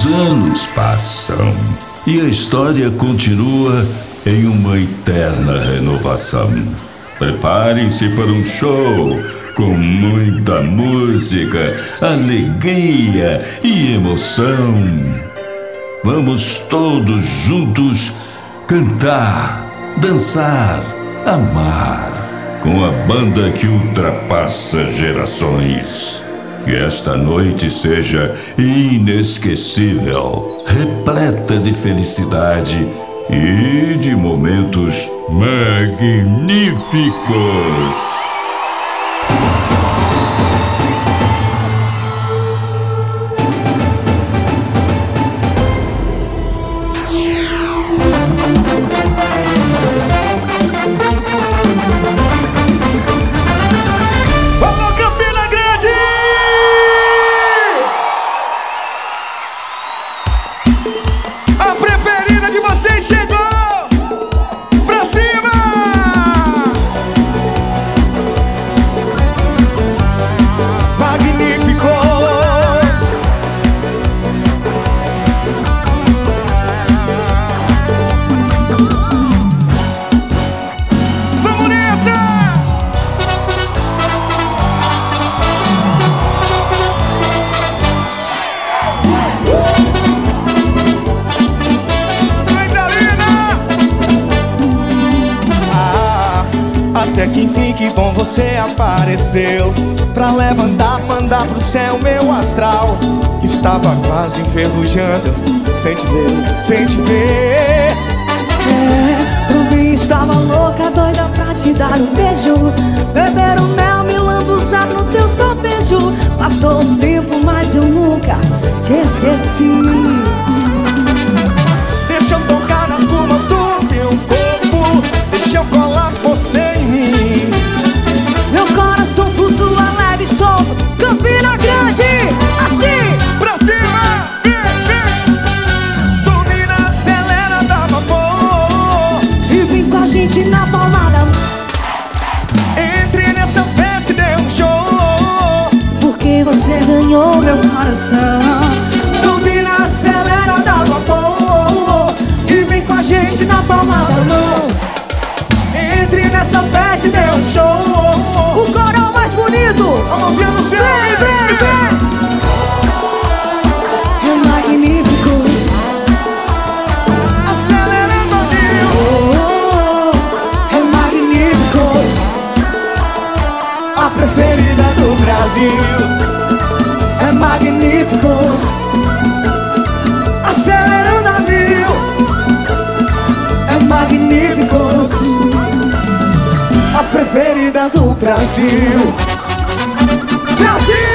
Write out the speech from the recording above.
Os anos passam e a história continua em uma eterna renovação. Preparem-se para um show com muita música, alegria e emoção. Vamos todos juntos cantar, dançar, amar com a banda que ultrapassa gerações. Que esta noite seja inesquecível, repleta de felicidade e de momentos magníficos. Até que enfim, que bom você apareceu, pra levantar, mandar pro céu meu astral, que estava quase enferrujando, sem te ver, sem te ver. Também estava louca, doida pra te dar um beijo, beber um mel, me lambuzar no teu sorvejo. Passou o tempo, mas eu nunca te esqueci. Deixa eu tocar nas curvas do teu corpo, deixa eu colar você em mim. Meu coração flutua leve e solto, Campina Grande, assim, pra cima, vem. Domina, acelera, dá vapor e vem com a gente na palmada. Entre nessa festa e dê um show, porque você ganhou meu coração. Domina, acelera, dá vapor e vem com a gente na palmada da mão. Entre nessa festa e dê um show, o coral mais bonito, a mãozinha no céu, vem. É Magníficos, acelerando a mil. É Magníficos, a preferida do Brasil. É Magníficos, acelerando a mil. É Magníficos, a preferida do Brasil. Brasil!